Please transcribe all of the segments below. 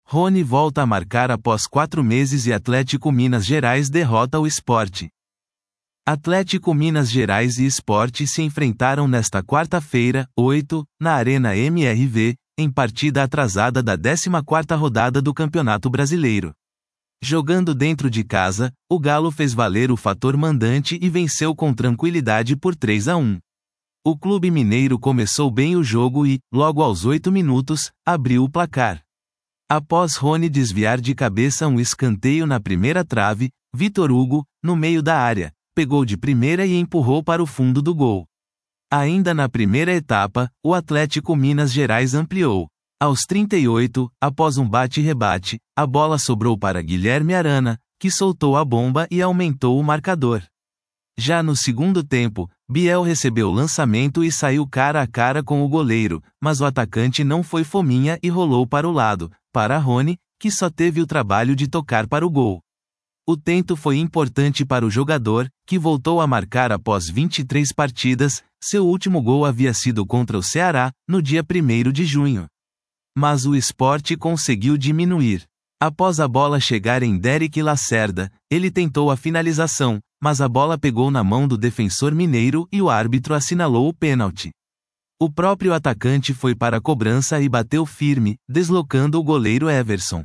Rony volta a marcar após 4 meses e Atlético Minas Gerais derrota o Sport. Atlético Minas Gerais e Sport se enfrentaram nesta quarta-feira, 8, na Arena MRV, em partida atrasada da 14ª rodada do Campeonato Brasileiro. Jogando dentro de casa, o Galo fez valer o fator mandante e venceu com tranquilidade por 3-1. O clube mineiro começou bem o jogo e, logo aos 8 minutos, abriu o placar. Após Rony desviar de cabeça um escanteio na primeira trave, Vitor Hugo, no meio da área, pegou de primeira e empurrou para o fundo do gol. Ainda na primeira etapa, o Atlético Minas Gerais ampliou. Aos 38, após um bate-rebate, a bola sobrou para Guilherme Arana, que soltou a bomba e aumentou o marcador. Já no segundo tempo, Biel recebeu o lançamento e saiu cara a cara com o goleiro, mas o atacante não foi fominha e rolou para o lado, para Rony, que só teve o trabalho de tocar para o gol. O tento foi importante para o jogador, que voltou a marcar após 23 partidas, seu último gol havia sido contra o Ceará, no dia 1º de junho. Mas o Sport conseguiu diminuir. Após a bola chegar em Derek Lacerda, ele tentou a finalização, mas a bola pegou na mão do defensor mineiro e o árbitro assinalou o pênalti. O próprio atacante foi para a cobrança e bateu firme, deslocando o goleiro Everson.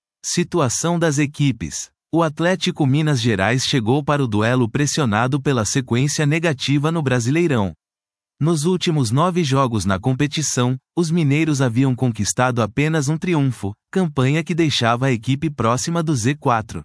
Situação das equipes. O Atlético Minas Gerais chegou para o duelo pressionado pela sequência negativa no Brasileirão. Nos últimos 9 jogos na competição, os mineiros haviam conquistado apenas um triunfo, campanha que deixava a equipe próxima do Z4.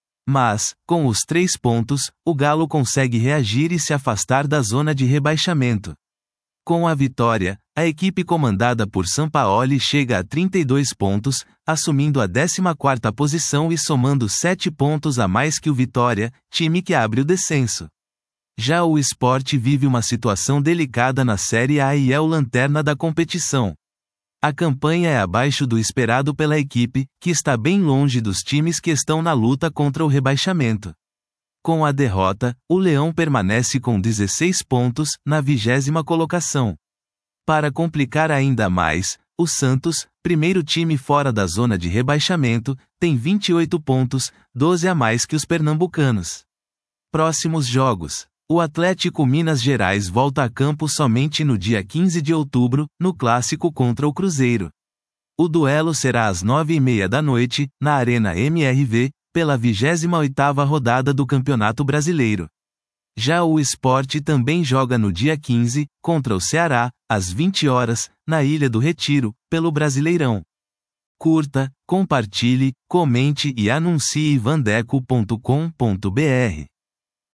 Mas, com os 3 pontos, o Galo consegue reagir e se afastar da zona de rebaixamento. Com a vitória, a equipe comandada por Sampaoli chega a 32 pontos, assumindo a 14ª posição e somando 7 pontos a mais que o Vitória, time que abre o descenso. Já o Sport vive uma situação delicada na Série A e é o lanterna da competição. A campanha é abaixo do esperado pela equipe, que está bem longe dos times que estão na luta contra o rebaixamento. Com a derrota, o Leão permanece com 16 pontos, na 20ª colocação. Para complicar ainda mais, o Santos, primeiro time fora da zona de rebaixamento, tem 28 pontos, 12 a mais que os pernambucanos. Próximos jogos. O Atlético Minas Gerais volta a campo somente no dia 15 de outubro, no clássico contra o Cruzeiro. O duelo será às 9h30 da noite, na Arena MRV, pela 28ª rodada do Campeonato Brasileiro. Já o Sport também joga no dia 15, contra o Ceará, às 20 horas, na Ilha do Retiro, pelo Brasileirão. Curta, compartilhe, comente e anuncie vandeco.com.br.